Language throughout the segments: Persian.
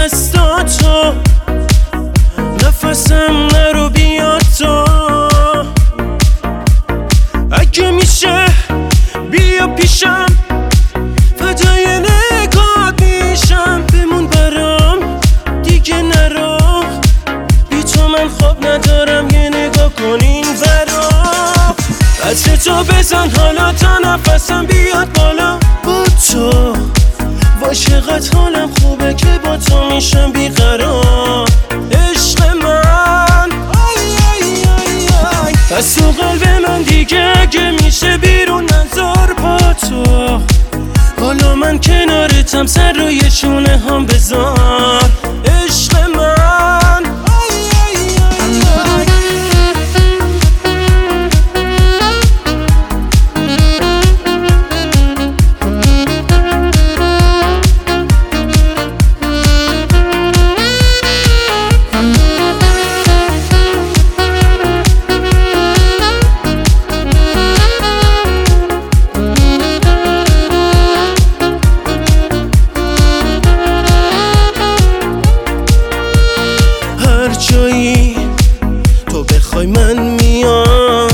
دستاتو، نفسم نرو بیا تو. اگه میشه بیا پیشم، فدای نگات میشم. بمون برام دیگه نرو، بی تو من خواب ندارم. یه نگاه کن این ورا، عطر تو بزن حالا تا نفسم بیاد بالا. با تو با چقدر حالم خوبه که با تو میشم بیقرار. عشق من پس تو قلب من دیگه اگه میشه بیرون نذار. با تو حالا من کنارتم، سر روی شونه هم بذار. عشق من جایی تو بخوای من میام.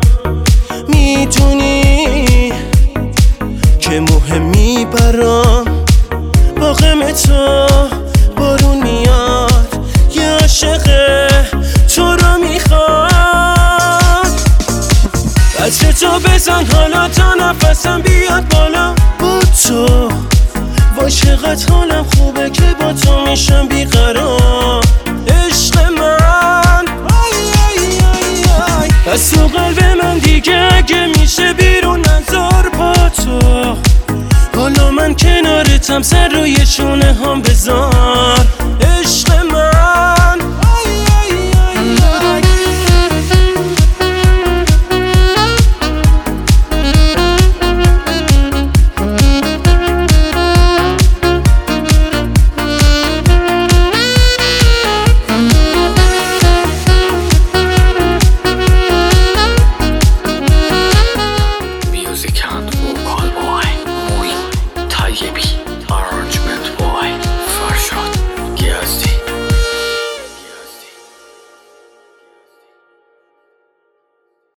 میدونی که مهمی برام، با غم تو بارون میاد. یه عاشق تو رو میخواد، عطر تو بزن حالا تا نفسم بیاد بالا. با تو با چقدر حالم خوبه که با تو میشم بیقرار. عشق من از تو قلب من دیگه اگه میشه بیرون نذار. با تو حالا من کنارتم، سر روی شونه هم بذار.